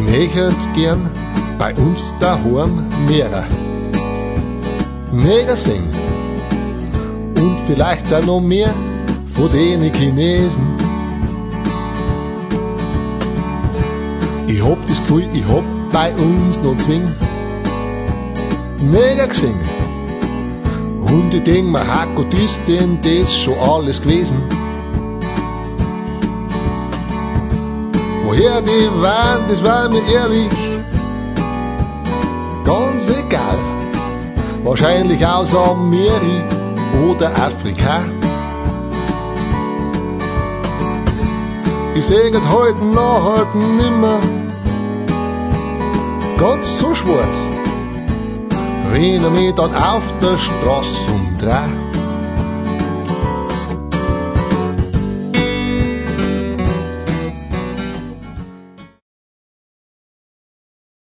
hätt gern bei uns daheim mehrer Neger singen und vielleicht auch noch mehr von den Chinesen. Ich hab das Gefühl, ich hab bei uns noch Zwing Neger gesungen. Und ich denk mir, Gott, ist denn das schon alles gewesen? Woher die waren, das war mir ehrlich ganz egal. Wahrscheinlich aus Amerika oder Afrika. Ich seh grad heute noch nimmer ganz so schwarz, wenn er mich dann auf der Straße umdreht.